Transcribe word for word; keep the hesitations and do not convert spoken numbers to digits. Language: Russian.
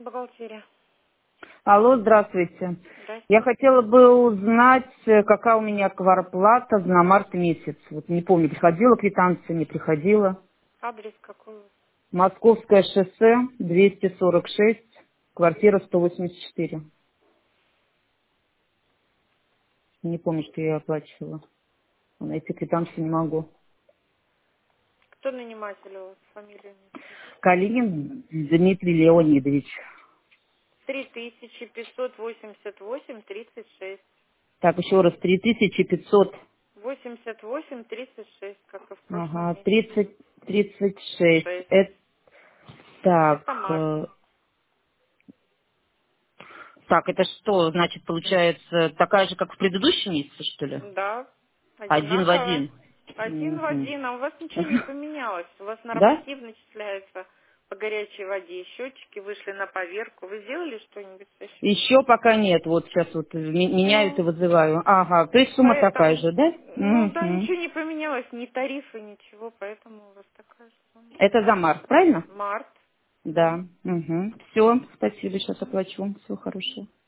Бухгалтерия. Алло, здравствуйте. Здрасте. Я хотела бы узнать, э, какая у меня квартплата на март месяц. Вот не помню, приходила квитанция, не приходила. Адрес какой? Московское шоссе, двести сорок шесть, квартира сто восемьдесят четыре. Не помню, что я оплачивала. Найти квитанцию не могу. Кто наниматель у вас? Фамилию не скажете. Калинин Дмитрий Леонидович. Три тысячи пятьсот восемьдесят восемь тридцать шесть. Так, еще раз, три тысячи пятьсот, Восемьдесят восемь тридцать шесть, как и в прошлом ага, месяце. тридцать, тридцать шесть. Шесть. Это, так, Это март. э, так, это что, значит, получается такая же, как в предыдущем месяце, что ли? Да, Один в одинаково. один. Один в Мгм. один, а у вас ничего не поменялось. У вас Да? норматив начисляется по горячей воде. Счетчики вышли на поверку. Вы сделали что-нибудь со счетчиком? Еще пока нет. Вот сейчас вот ме- меняют и Ну, вызываю. Ага, то есть сумма такая поэтому, же, да? ну да, Мгм. ничего не поменялось, ни тарифы, ничего, поэтому у вас такая же сумма. Это за март, правильно? Март. Да. Угу. Все, спасибо, сейчас оплачу. Всего хорошего.